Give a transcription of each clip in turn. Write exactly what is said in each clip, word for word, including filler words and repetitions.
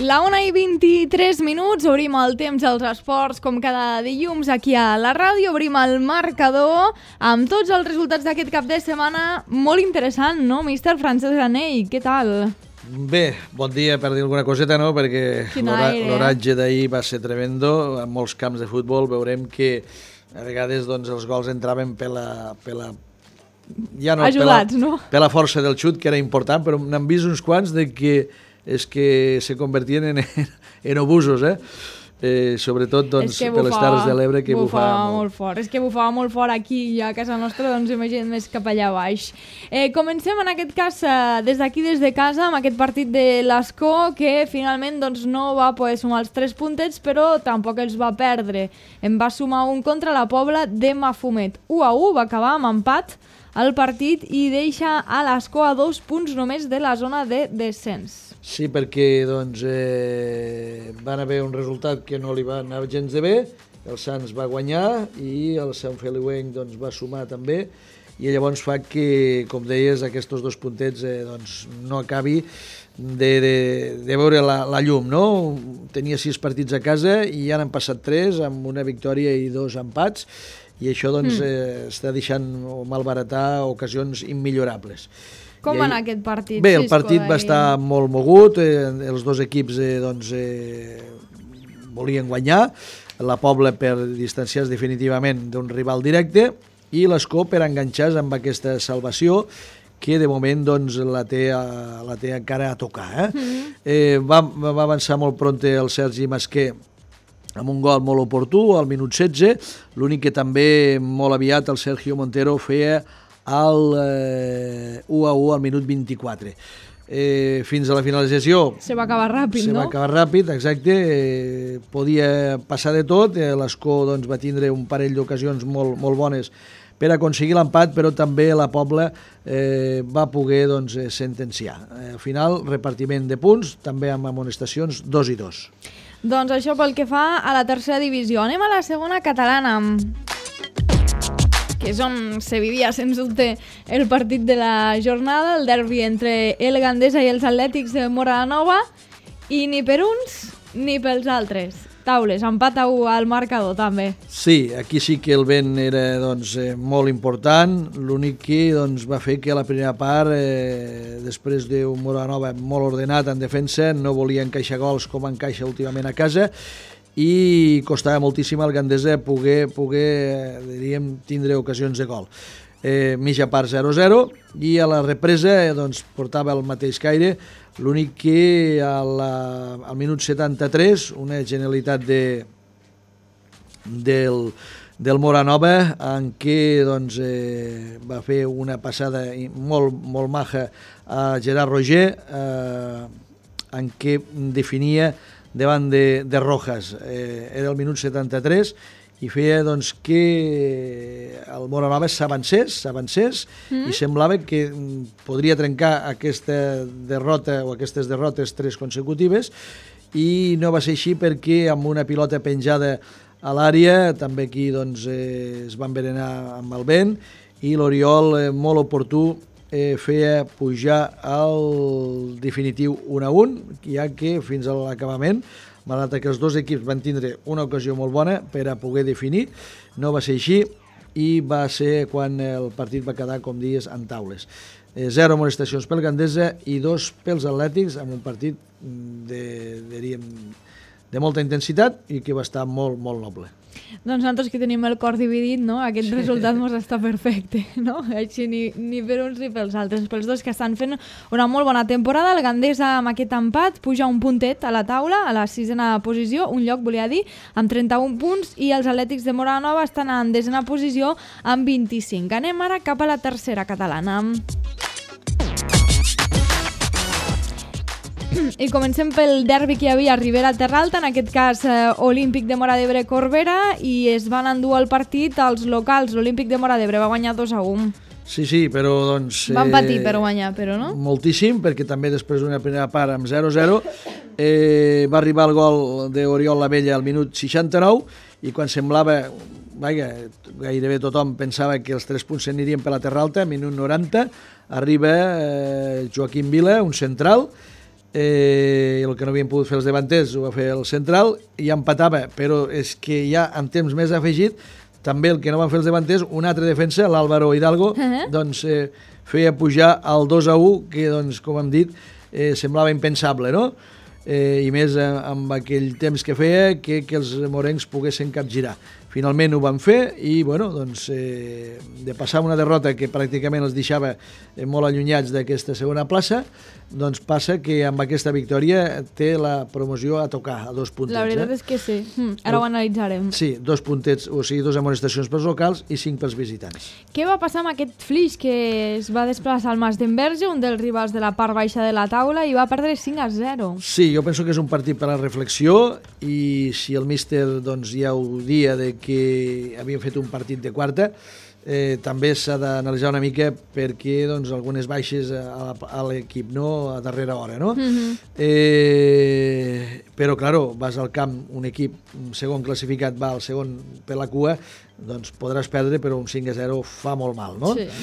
La una i vint-i-tres minuts, obrim el temps dels esports com cada dilluns aquí a la ràdio, obrim el marcador amb tots els resultats d'aquest cap de setmana. Molt interessant, no, míster Francesc Granell? Què tal? Bé, bon dia per dir alguna coseta, no? Perquè l'oratge d'ahir va ser tremendo. En molts camps de futbol veurem que a vegades doncs, els gols entraven per la... Per la ja no, Ajudats, per la, no? Per la força del xut, que era important, però n'hem vist uns quants de que és que se convertien en, en obusos, eh? eh sobretot doncs, per les Terres de l'Ebre, que bufava, bufava molt. molt fort. És que bufava molt fort aquí i a casa nostra, doncs imagina't més cap allà baix. Eh, comencem en aquest cas eh, des d'aquí, des de casa, amb aquest partit de l'Escó, que finalment doncs, no va poder sumar els tres puntets, però tampoc els va perdre. En va sumar un contra la Pobla de Mafumet. u a u va acabar amb empat el partit i deixa a l'Escó a dos punts només de la zona de descens. Sí, perquè doncs, eh, van haver un resultat que no li va anar gens de bé, el Sants va guanyar i el Sant Feliuenc doncs, va sumar també, i llavors fa que, com deies, aquests dos puntets eh, doncs, no acabi de, de, de veure la, la llum, no? Tenia sis partits a casa i ja n'han passat tres, amb una victòria i dos empats, i això doncs, mm. eh, està deixant malbaratar ocasions immillorables. Com va anar aquest partit? Bé, el partit va estar molt mogut, eh, els dos equips eh, doncs, eh, volien guanyar, la Pobla per distanciar-se definitivament d'un rival directe i l'Escó per enganxar-se amb aquesta salvació que de moment doncs, la, té, la té encara a tocar. Eh? Mm-hmm. eh, va, va avançar molt prompte el Sergi Masquer amb un gol molt oportú al minut setze, l'únic que també molt aviat el Sergio Montero feia al eh, u a u al minut vint-i-quatre. Eh, fins a la finalització... Se va acabar ràpid, se no? Se va acabar ràpid, exacte. Eh, podia passar de tot. Eh, L'Escó doncs, va tindre un parell d'ocasions molt, molt bones per aconseguir l'empat, però també la Pobla eh, va poder doncs, sentenciar. Eh, al final, repartiment de punts, també amb amonestacions, dos i dos. Doncs això pel que fa a la tercera divisió. Anem a la segona catalana, que és on se vivia, sens dubte, el partit de la jornada, el derbi entre el Gandesa i els Atlètics de Móra la Nova, i ni per uns ni pels altres. Taules, empat a u al marcador, també. Sí, aquí sí que el vent era doncs, eh, molt important, l'únic que doncs, va fer que la primera part, eh, després d'un Móra la Nova molt ordenat en defensa, no volia encaixar gols com encaixa últimament a casa, i costava moltíssim al Gandesa poder, poder diríem, tindre ocasions de gol. Eh, mitja part zero a zero i a la represa eh, doncs, portava el mateix caire, l'únic que a la, al minut setanta-tres una genialitat de, del, del Móra Nova en què doncs, eh, va fer una passada molt, molt maja a Gerard Roger eh, en què definia davant de, de Rojas. Eh, era el minut setanta-tres i feia doncs, que el Móra Nova s'avancés, s'avancés mm. i semblava que podria trencar aquesta derrota o aquestes derrotes tres consecutives, i no va ser així perquè amb una pilota penjada a l'àrea també aquí doncs, eh, es va envenenar amb el vent i l'Oriol eh, molt oportú Eh, feia pujar al definitiu un a un, ja que fins a l'acabament, malgrat que els dos equips van tindre una ocasió molt bona per a poder definir, no va ser així i va ser quan el partit va quedar, com dies, en taules. Eh, zero amonestacions pel Gandesa i dos pels Atlètics, amb un partit de, diríem, de molta intensitat i que va estar molt, molt noble. Doncs nosaltres que tenim el cor dividit, no? Aquest sí. resultat mos està perfecte, no? Així ni, ni per uns ni pels altres. Pels dos que estan fent una molt bona temporada, el Gandesa amb aquest empat puja un puntet a la taula, a la sisena posició, un lloc, volia dir, amb trenta-un punts, i els Atlètics de Móra la Nova estan en desena posició amb vint-i-cinc. Anem ara cap a la tercera catalana. I comencem pel derbi que hi havia a Ribera Terra Alta, en aquest cas eh, Olímpic de Móra d'Ebre Corbera, i es van endur el partit als locals. L'Olímpic de Móra d'Ebre va guanyar dos a un. Sí, sí, però doncs... Van patir per guanyar, però no? Moltíssim, perquè també després d'una primera part amb zero a zero eh, va arribar el gol d'Oriol Lavella al minut seixanta-nou, i quan semblava... Vaja, gairebé tothom pensava que els tres punts s'anirien per la Terra Alta, minut noranta, arriba eh, Joaquim Vila, un central, eh, el que no havien pogut fer els davanters ho va fer el central i empatava, però és que ja en temps més afegit també el que no van fer els davanters, un altre defensa, l'Álvaro Hidalgo, uh-huh. doncs eh, feia pujar al dos a u, que doncs, com hem dit, eh, semblava impensable, no? Eh, i més eh, amb aquell temps que feia que, que els morencs poguessin capgirar. Finalment ho van fer i, bueno, doncs, eh, de passar una derrota que pràcticament els deixava eh, molt allunyats d'aquesta segona plaça, doncs passa que amb aquesta victòria té la promoció a tocar, a dos puntets. La veritat eh? és que sí. Mm, ara ho analitzarem. Sí, dos puntets, o sigui, dos amonestacions pels locals i cinc pels visitants. Què va passar amb aquest Flix que es va desplaçar al Mas d'Enverge, un dels rivals de la part baixa de la taula, i va perdre cinc a zero? Sí, jo penso que és un partit per a la reflexió i si el míster doncs, ja ho dia de que havien fet un partit de quarta, eh, també s'ha d'analitzar una mica perquè doncs, algunes baixes a, a l'equip no? A darrera hora, no? Mm-hmm. eh, però, claro, vas al camp, un equip un segon classificat va al segon per la cua, doncs podràs perdre, però un cinc a zero fa molt mal, no? Sí.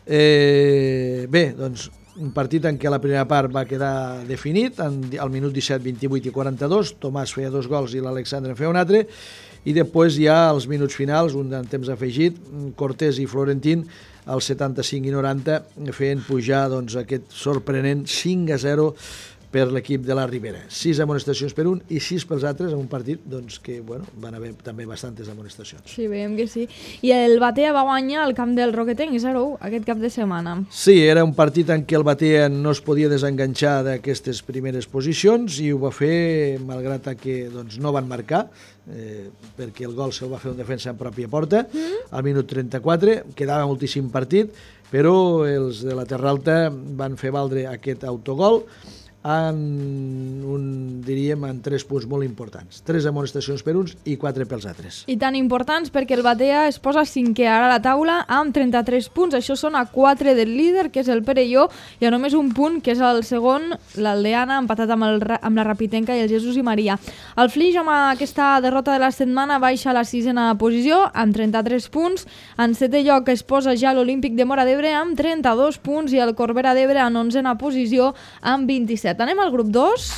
Eh, bé, doncs un partit en què la primera part va quedar definit, en, al minut disset, vint-i-vuit i quaranta-dos, Tomàs feia dos gols i l'Alexandre en feia un altre, i després ja als minuts finals, un en temps afegit, Cortés i Florentín, als setanta-cinc i noranta, feien pujar doncs, aquest sorprenent cinc a zero per l'equip de la Ribera. Sis amonestacions per un i sis pels altres en un partit doncs, que bueno, van haver també bastantes amonestacions. Sí, veiem que sí. I el Batea va guanyar al camp del Roquetenc zero a u aquest cap de setmana. Sí, era un partit en què el Batea no es podia desenganxar d'aquestes primeres posicions i ho va fer malgrat que doncs, no van marcar, eh, perquè el gol se'l va fer un defensa en pròpia porta, mm. al minut trenta-quatre, quedava moltíssim partit, però els de la Terra Alta van fer valdre aquest autogol en un, diríem, en tres punts molt importants. Tres amonestacions per uns i quatre pels altres. I tan importants perquè el Batea es posa cinquè ara a la taula amb trenta-tres punts. Això són a quatre del líder, que és el Perelló, i a només un punt, que és el segon, l'Aldeana, empatat amb, el, amb la Rapitenca i el Jesús i Maria. El Flix, amb aquesta derrota de la setmana, baixa a la sisena posició amb trenta-tres punts. En setè lloc es posa ja l'Olímpic de Móra d'Ebre amb trenta-dos punts i el Corbera d'Ebre en onzena posició amb vint-i-set. Anem al grup dos.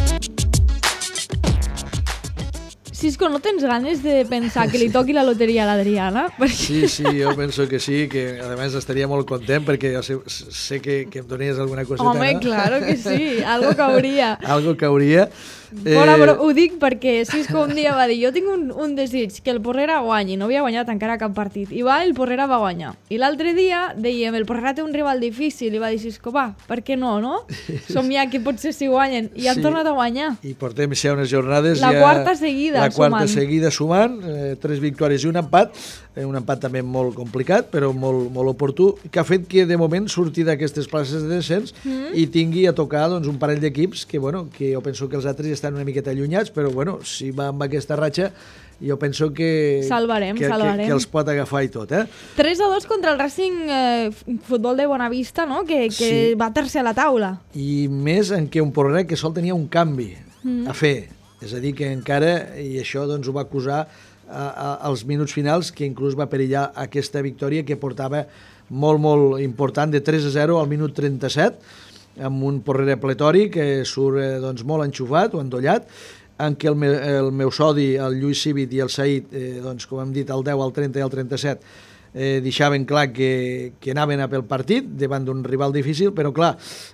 Cisco, no tens ganes de pensar que li toqui la loteria a l'Adriana? Perquè... Sí, sí, jo penso que sí, que a més estaria molt content perquè jo sé, sé que, que em donies alguna coseta. Home, no? Claro que sí, algo cauria. Algo cauria. Bona, eh... però ho dic perquè Cisco un dia va dir jo tinc un, un desig, que el Porrera guanyi, no havia guanyat encara cap partit, i va, el Porrera va guanyar. I l'altre dia dèiem, el Porrera té un rival difícil, i va dir Cisco, va, per què no, no? Somia que potser si guanyen, i han sí. tornat a guanyar. I portem ja unes jornades... La ja... quarta seguida, La quarta sumant. seguida sumant, eh, tres victòries i un empat, eh, un empat també molt complicat, però molt, molt oportú, que ha fet que de moment surti d'aquestes places de descens mm. i tingui a tocar doncs, un parell d'equips que, bueno, que jo penso que els altres estan una miqueta allunyats, però bueno, si va amb aquesta ratxa jo penso que, salvarem, que, salvarem. que, que els pot agafar i tot. Eh? tres a dos contra el Racing eh, Futbol de Bonavista, no? que, que sí. va tercer a la taula. I més en què un Porrera que sol tenia un canvi mm. a fer, és a dir, que encara, i això doncs, ho va acusar a, a, als minuts finals, que inclús va perillar aquesta victòria que portava molt, molt important, de tres a zero al minut trenta-set, amb un Porrera pletori que surt eh, doncs, molt enxufat o endollat, en què el, me, el meu sodi, el Lluís Cívit i el Saïd, eh, doncs, com hem dit, el deu, el trenta i el trenta-set, eh, deixaven clar que, que anaven a pel partit davant d'un rival difícil, però clar,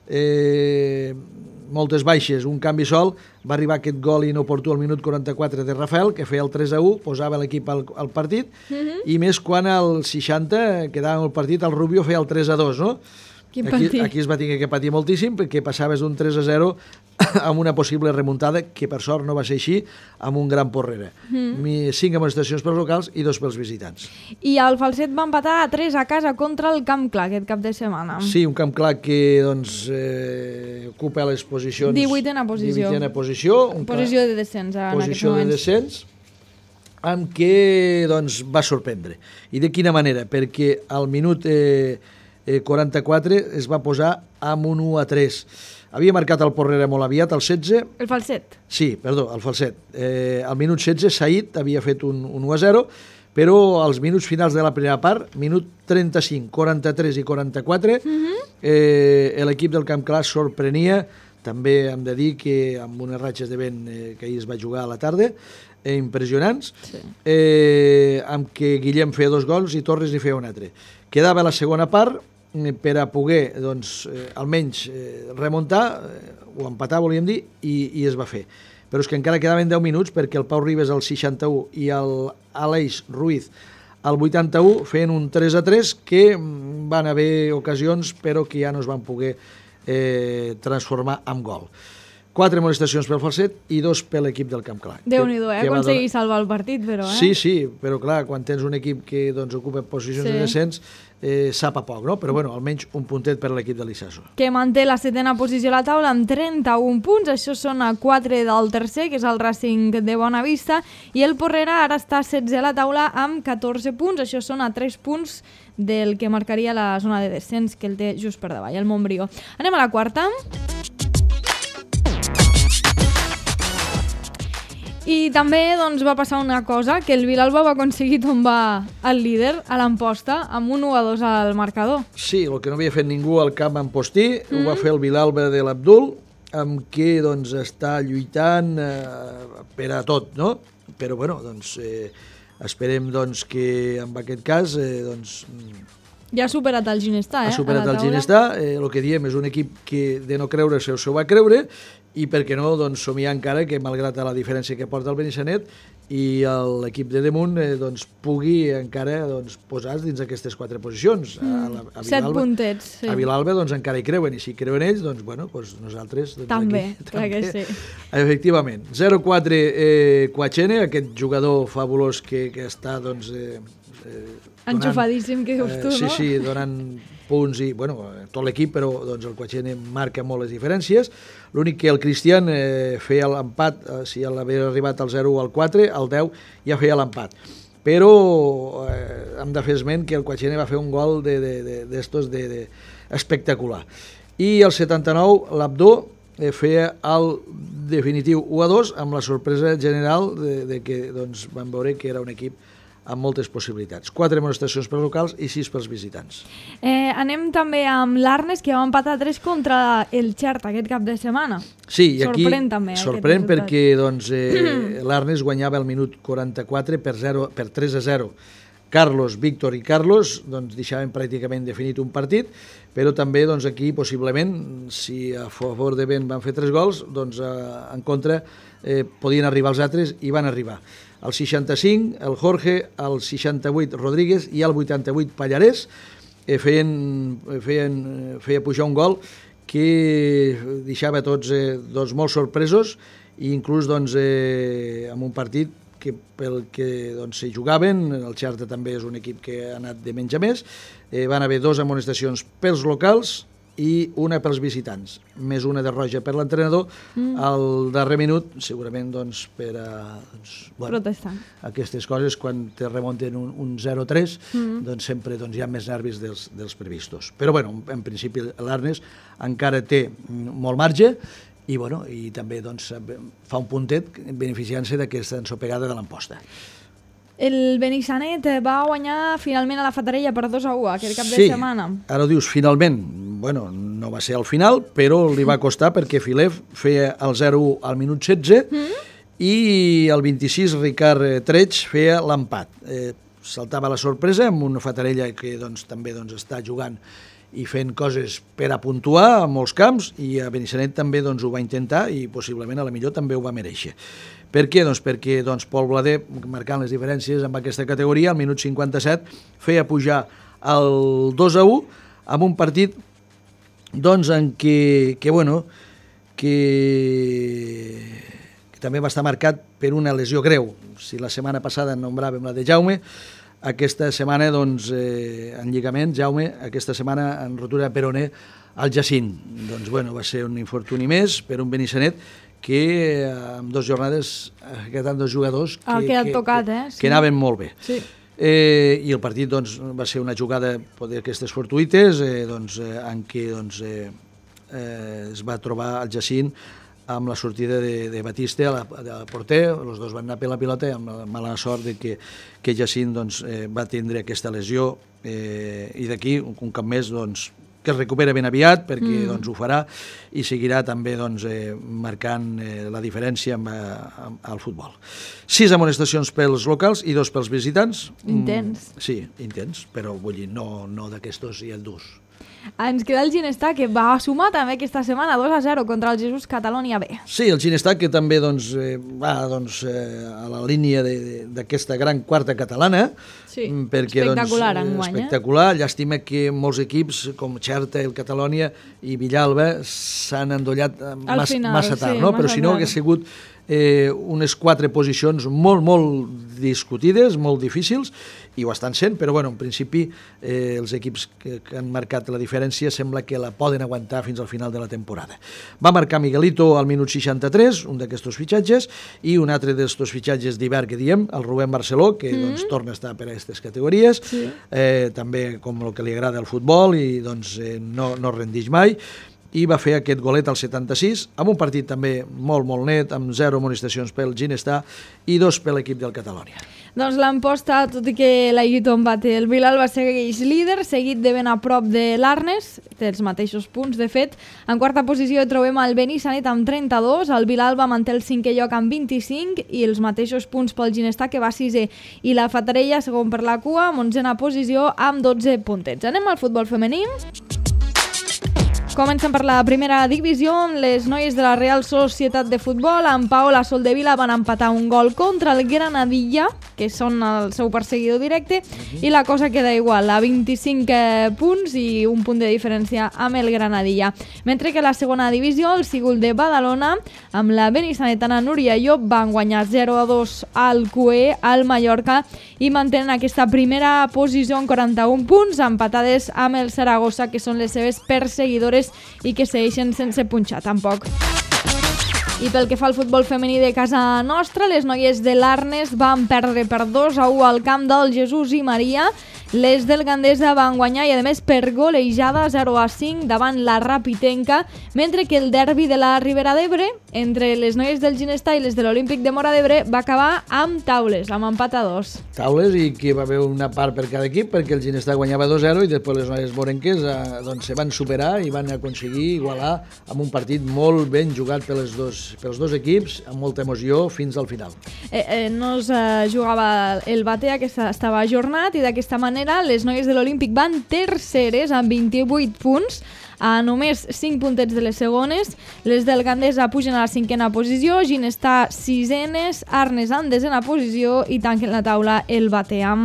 eh, moltes baixes, un canvi sol, va arribar aquest gol inoportú al minut quaranta-quatre de Rafael, que feia el tres a u, posava l'equip al, al partit, mm-hmm. i més quan al seixanta quedava el partit, el Rubio feia el tres a dos, no? Aquí, aquí es va tenir que patir moltíssim perquè passaves d'un tres a zero amb una possible remuntada, que per sort no va ser així, amb un gran Porrera. Mm. Cinc amonestacions pels locals i dos pels visitants. I el Falset va empatar a tres a casa contra el Camp Clar aquest cap de setmana. Sí, un Camp Clar que doncs, eh, ocupa les posicions... divuitena posició. divuitena posició. Un posició de descens en posició de descens, amb què doncs, va sorprendre. I de quina manera? Perquè al minut... Eh, Eh, quaranta-quatre es va posar amb un u a tres. Havia marcat el Porrera molt aviat, el setze. El Falset. Sí, perdó, el Falset. Eh, al minut setze, Saïd havia fet un, un u a zero, però als minuts finals de la primera part, minut trenta-cinc, quaranta-tres i quaranta-quatre, uh-huh. eh, l'equip del Camp Clar sorprenia també hem de dir que amb unes ratxes de vent eh, que ahir es va jugar a la tarda, eh, impressionants, sí. eh, amb què Guillem feia dos gols i Torres n'hi feia un altre. Quedava la segona part eh, per a poder, doncs, eh, almenys eh, remuntar, eh, o empatar, volíem dir, i, i es va fer. Però és que encara quedaven deu minuts perquè el Pau Ribes al seixanta-u i l'Aleix Ruiz al vuitanta-u feien un tres a tres que van haver ocasions però que ja no es van poder eh, transformar en gol. Quatre molestacions pel falset i dos per l'equip del Camp Clar. Déu-n'hi-do, eh? Aconseguir donar... salvar el partit, però, eh? Sí, sí, però clar, quan tens un equip que doncs, ocupa posicions sí. de descens, eh, sap a poc, no? Però bueno, almenys un puntet per l'equip de l'Issaso. Que manté la setena posició a la taula amb trenta-un punts, això són a quatre del tercer, que és el Racing de Bonavista, i el Porrera ara està setze a la taula amb catorze punts, això són a tres punts del que marcaria la zona de descens, que el té just per davall, el Montbrió. Anem a la quarta. I també doncs, va passar una cosa, que el Vilalba va aconseguir tombar el líder a l'Amposta amb un u a dos al marcador. Sí, el que no havia fet ningú al camp Ampostí, mm. ho va fer el Vilalba de l'Abdul, amb què doncs, està lluitant eh, per a tot, no? Però bueno, doncs, eh, esperem doncs, que en aquest cas... Eh, doncs, ja ha superat el Ginestà, eh? Ha superat el Ginestà, eh, el que diem és un equip que de no creure-se s'ho va creure, i per què no, doncs, somiar encara que malgrat la diferència que porta el Benissanet i l'equip de damunt eh, doncs, pugui encara doncs, posar-se dins aquestes quatre posicions. Mm, a la, a Vilalba, set puntets, sí. A Vilalba doncs, encara hi creuen, i si creuen ells, doncs, bueno, doncs nosaltres... Doncs, també, aquí, clar també, que sí. Efectivament. zero quatre eh, Quachene, aquest jugador fabulós que, que està, doncs... Eh, eh, donant, enxufadíssim, que dius tu, eh, sí, no? Sí, sí, donant punts i, bueno, tot l'equip, però doncs, el Quachene marca molt les diferències. L'únic que el Cristian eh, feia l'empat, eh, si havia arribat al zero al quatre, al deu ja feia l'empat. Però eh, hem de fer esment que el Quachene va fer un gol d'estos de, de, de, de espectacular. I el setanta-nou l'Abdó eh, feia el definitiu u a dos amb la sorpresa general de, de que doncs, vam veure que era un equip amb moltes possibilitats. Quatre amonestacions per locals i sis pels visitants. Eh, anem també amb l'Arnes, que va empatar tres contra el Xert aquest cap de setmana. Sí, i aquí sorprèn també. Sorprèn perquè doncs, eh, l'Arnes guanyava el minut quaranta-quatre per, zero, per tres a zero. Carlos, Víctor i Carlos doncs, deixaven pràcticament definit un partit, però també doncs, aquí possiblement, si a favor de Ben van fer tres gols, doncs, eh, en contra eh, podien arribar els altres i van arribar. El seixanta-cinc, el Jorge, el seixanta-vuit, Rodríguez, i el vuitanta-vuit, Pallarès, eh, feien, feien, feia pujar un gol que deixava tots eh, doncs, molt sorpresos, i inclús doncs, eh, en un partit que pel que doncs, se jugaven, el Xerta també és un equip que ha anat de menys a més, eh, van haver dues amonestacions pels locals i una pels visitants, més una de roja per l'entrenador, mm. al darrer minut, segurament doncs, per a doncs, bueno, protestar. Aquestes coses, quan te remunten un, un zero a tres, mm. doncs sempre doncs, hi ha més nervis dels, dels previstos. Però bueno, en principi l'Arnes encara té molt marge, i, bueno, i també doncs, fa un puntet beneficiant-se d'aquesta ensopegada de l'Amposta. El Benissanet va guanyar finalment a la Fatarella per dos a u aquest cap sí, de setmana. Ara ho dius finalment. Bueno, no va ser al final, però li va costar perquè Filev feia el zero a u al minut setze mm. i el vint-i-sis Ricard Treig feia l'empat. Eh, saltava la sorpresa amb una Fatarella que doncs, també doncs, està jugant i fent coses per a puntuar a molts camps, i a Benissanet també doncs, ho va intentar i possiblement a la millor també ho va mereixer. Per què? Doncs perquè doncs, Pol Blader, marcant les diferències amb aquesta categoria, al minut cinquanta-set feia pujar el dos a u amb un partit doncs, en què, que, bueno, que, que també va estar marcat per una lesió greu. Si la setmana passada nombràvem la de Jaume, aquesta setmana, doncs, eh, en lligament, Jaume, aquesta setmana en rotura de peroné al Jacint. Doncs, bueno, va ser un infortuni més per un Benissanet que en dues jornades quedaven dos jugadors que, el que, ha tocat, que, eh? Sí. que anaven molt bé. Sí. Eh, I el partit doncs, va ser una jugada d'aquestes fortuïtes eh, doncs, eh, en què doncs, eh, eh, es va trobar el Jacint amb la sortida de, de Batista a la, a la porter, els dos van anar per la pilota amb la mala sort de que, que Jacint doncs, eh, va tindre aquesta lesió eh, i d'aquí, un, un cap més, doncs, que es recupera ben aviat, perquè Mm. doncs, ho farà i seguirà també doncs, eh, marcant eh, la diferència amb, eh, amb, al futbol. Sis amonestacions pels locals i dos pels visitants. Intens. Mm, sí, intens, però vull dir, no, no d'aquestos i el durs. Ens queda el Ginestar, que va sumar també aquesta setmana dos a zero contra el Jesús Catalonia B. Sí, el Ginestar, que també doncs, eh, va doncs, eh, a la línia d'aquesta gran quarta catalana. Sí, perquè, espectacular doncs, enguany, eh? Espectacular. Llàstima que molts equips, com Xerta, el Catalonia i Villalba, s'han endollat massa, final, massa tard, sí, no? massa Però si no, tard. hagués sigut eh, unes quatre posicions molt, molt discutides, molt difícils, i ho estan sent, però bueno, en principi eh, els equips que, que han marcat la diferència sembla que la poden aguantar fins al final de la temporada. Va marcar Miguelito al minut seixanta-tres, un d'aquests fitxatges, i un altre d'aquests fitxatges d'hivern que diem, el Rubén Barceló, que mm. doncs, torna a estar per a aquestes categories, sí. eh, també com el que li agrada el futbol i doncs, eh, no, no rendix mai, i va fer aquest golet al setanta-sis, amb un partit també molt, molt net, amb zero amonestacions pel Ginestar i dos per l'equip del Catalonia. Doncs l'emposta, tot i que l'Aiguito embate el Vilalba segueix líder, seguit de ben a prop de l'Arnes, té els mateixos punts, de fet. En quarta posició trobem el Benissanet amb trenta-dos, el Vilalba manté el cinquè lloc amb vint-i-cinc i els mateixos punts pel Ginestar, que va sisè, i la Fatarella, segon per la cua, amb onzena posició amb dotze puntets. Anem al futbol femení. Comencem per la primera divisió, les noies de la Real Societat de Futbol amb Paola Soldevila van empatar un gol contra el Granadilla, que són el seu perseguidor directe, uh-huh. i la cosa queda igual, a vint-i-cinc punts i un punt de diferència amb el Granadilla. Mentre que la segona divisió, el Sigul de Badalona, amb la benissanetana Núria Llop, van guanyar zero a dos al Q E, al Mallorca, i mantenen aquesta primera posició amb quaranta-un punts, empatades amb el Saragossa, que són les seves perseguidores i que segueixen sense punxar tampoc. I pel que fa al futbol femení de casa nostra, les noies de l'Arnes van perdre per dos a u al camp del Jesús i Maria. Les del Gandesa van guanyar i a més per golejada zero a cinc davant la Rapitenca, mentre que el derbi de la Ribera d'Ebre entre les noies del Ginestar i les de l'Olímpic de Móra d'Ebre va acabar amb taules, amb empat a dos. Taules, i que va haver una part per cada equip, perquè el Ginestar guanyava dos a zero i després les noies morenques eh, doncs, se van superar i van aconseguir igualar amb un partit molt ben jugat pels dos, pels dos equips, amb molta emoció fins al final. Eh, eh, no es eh, jugava el Batea, que estava ajornat, i d'aquesta manera les noies de l'Olímpic van terceres amb vint-i-vuit punts, a només cinc puntets de les segones. Les del Gandesa pugen a la cinquena posició, Ginestar sisenes, Arnes en desena posició i tanquen la taula el Bateam.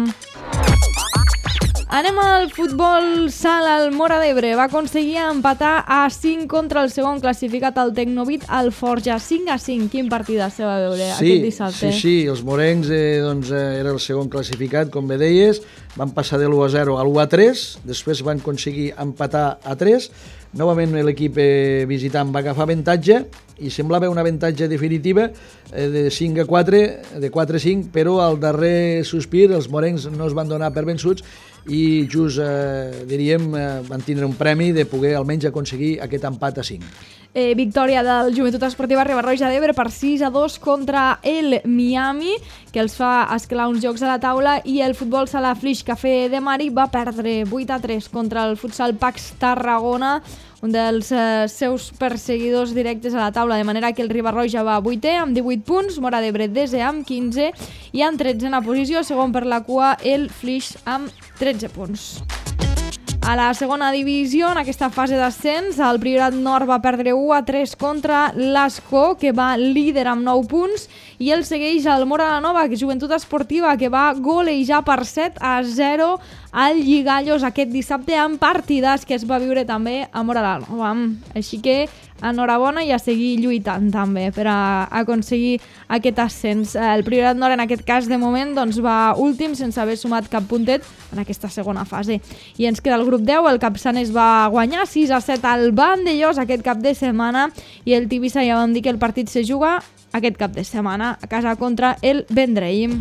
Anem al futbol sala. El Móra d'Ebre va aconseguir empatar a cinc contra el segon classificat, al Tecnovit, al Forja. cinc a cinc. Quin partit se va veure sí, aquest dissabte? Sí, sí, els morencs eh, doncs, eh, era el segon classificat, com bé deies, van passar de l'u a zero a l'u a tres, després van aconseguir empatar a tres, novament l'equip eh, visitant va agafar avantatge i semblava una avantatge definitiva eh, de cinc a quatre, de quatre a cinc, però al darrer sospir els morencs no es van donar per vençuts i just, eh, diríem, eh, van tindre un premi de poder almenys aconseguir aquest empat a cinc. Eh, victòria del Joventut Esportiva Riba-roja d'Ebre per sis a dos contra el Miami, que els fa escalar uns jocs a la taula, i el futbol sala Flix Café de Mari va perdre vuit a tres contra el futsal Pax Tarragona, un dels eh, seus perseguidors directes a la taula, de manera que el Riba-roja va vuitè amb divuit punts, Móra d'Ebre desè amb quinze i en tretzena posició, segon per la cua, el Flix amb tretze punts. A la segona divisió, en aquesta fase d'ascens, el Priorat Nord va perdre u a tres contra l'Ascó, que va líder amb nou punts, i el segueix el Móra la Nova, que és Joventut Esportiva, que va golejar per set a zero al Lligallos aquest dissabte, amb partidàs que es va viure també a Móra la Nova. Així que enhorabona i a seguir lluitant també per a aconseguir aquest ascens. El Priorat Nord en aquest cas de moment doncs, va últim sense haver sumat cap puntet en aquesta segona fase. I ens queda el grup deu, el Capçanes va guanyar sis a set al Vandellós aquest cap de setmana i el Tivissa ja vam dir que el partit se juga aquest cap de setmana a casa contra el Vendrell.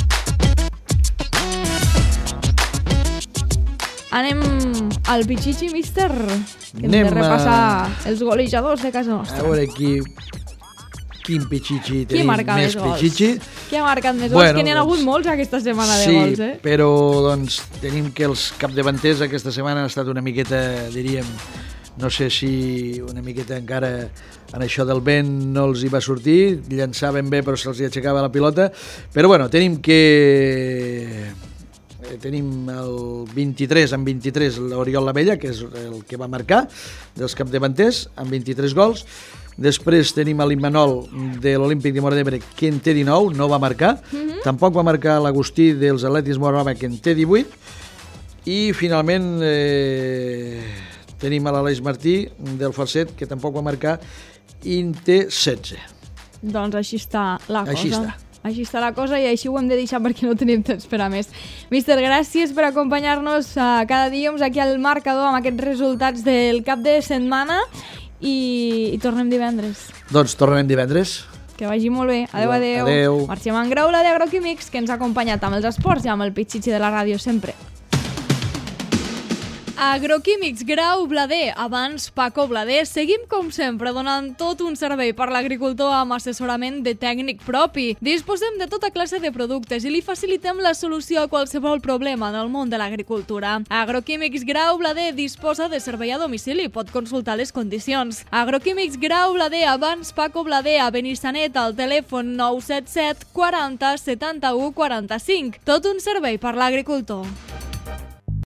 Anem al Pichichi, míster, que hem de repassar els golejadors de casa nostra. A veure qui, quin Pichichi Qui tenim marca més més gols? Pichichi. Qui ha marcat més gols? Bueno, Que n'hi ha doncs, hagut molts aquesta setmana de sí, gols, eh? però doncs, tenim que els capdavanters aquesta setmana han estat una miqueta, diríem, no sé si una miqueta encara en això del vent no els hi va sortir, llançaven bé però se'ls hi aixecava la pilota, però bueno, tenim que... tenim el vint-i-tres amb vint-i-tres l'Oriol Lavella, que és el que va marcar dels capdavanters, amb vint-i-tres gols. Després tenim l'Immanol de l'Olímpic de Móra d'Ebre, que en té dinou, no va marcar. Mm-hmm. Tampoc va marcar l'Agustí dels Atlètics Móra d'Ebre, que en té divuit. I finalment eh, tenim l'Aleix Martí del Falset, que tampoc va marcar, i en té setze. Doncs així està la cosa. Així està. Així està la cosa i així ho hem de deixar perquè no tenim temps per a més. Míster, gràcies per acompanyar-nos uh, cada dilluns aquí al marcador amb aquests resultats del cap de setmana i, i tornem divendres. Doncs tornem divendres. Que vagi molt bé. Adéu, adéu. Adéu. Marxem en Graula d'Agroquímics, que ens ha acompanyat amb els esports i amb el pitxitxi de la ràdio sempre. Agroquímics Grau Blader, abans Paco Blader. Seguim com sempre donant tot un servei per l'agricultor amb assessorament de tècnic propi. Disposem de tota classe de productes i li facilitem la solució a qualsevol problema en el món de l'agricultura. Agroquímics Grau Blader disposa de servei a domicili, pot consultar les condicions. Agroquímics Grau Blader, abans Paco Blader, a Benissanet, al telèfon nou set set quaranta setanta-u quaranta-cinc. Tot un servei per l'agricultor.